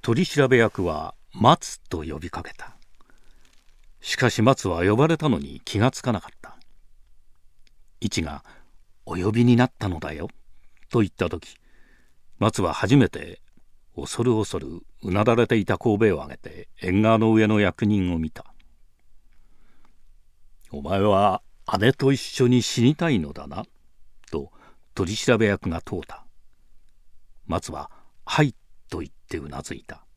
取調役は松と呼びかけた。しかし松は呼ばれたのに気がつかなかった。一がお呼びになったのだよと言ったとき、松は初めて恐る恐るうなだれていた頭を上げて縁側の上の役人を見た。お前は姉と一緒に死にたいのだなと取調役が問うた。松ははいと言ってうなずいた。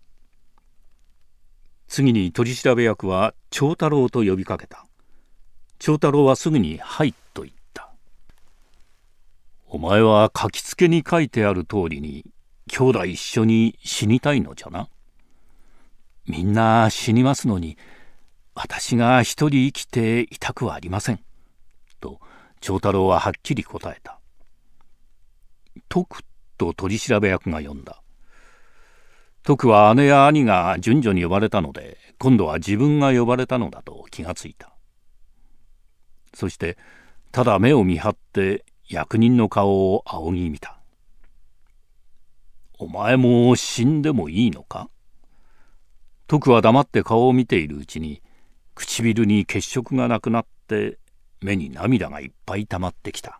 次に取調役は長太郎と呼びかけた。長太郎はすぐにはいと言った。お前は書きつけに書いてある通りに兄弟一緒に死にたいのじゃな。みんな死にますのに私が一人生きていたくはありませんと長太郎ははっきり答えた。徳と取調役が呼んだ。徳は姉や兄が順序に呼ばれたので今度は自分が呼ばれたのだと気がついた。そしてただ目を見張って役人の顔を仰ぎ見た。お前も死んでもいいのか。徳は黙って顔を見ているうちに唇に血色がなくなって目に涙がいっぱい溜まってきた。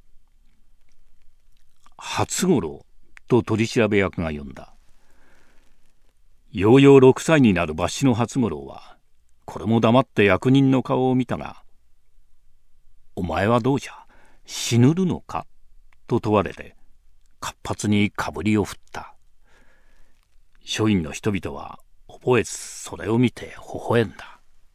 初五郎と取調役が呼んだ。ようよう6歳になる抜子の初五郎はこれも黙って役人の顔を見たが、お前はどうじゃ、死ぬるのかと問われて活発にかぶりを振った。書院の人々は覚えずそれを見て微笑んだ。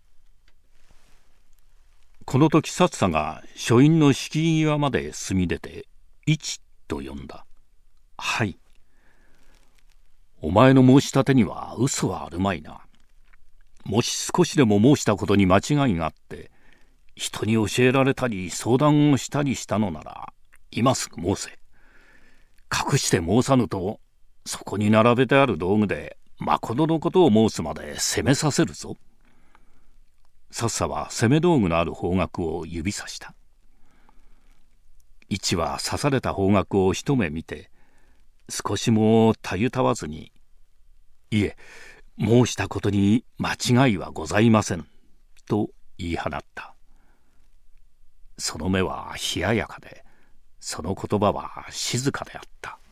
この時薩佐が書院の敷居際まで進み出て一と呼んだ。はい。お前の申し立てには嘘はあるまいな。もし少しでも申したことに間違いがあって人に教えられたり相談をしたりしたのなら今すぐ申せ。隠して申さぬとそこに並べてある道具でまことのことを申すまで責めさせるぞ。薩佐は攻め道具のある方角を指さした。一は刺された方角を一目見て少しもたゆたわずに、いえ、申したことに間違いはございませんと言い放った。その目は冷ややかで、その言葉は静かであった。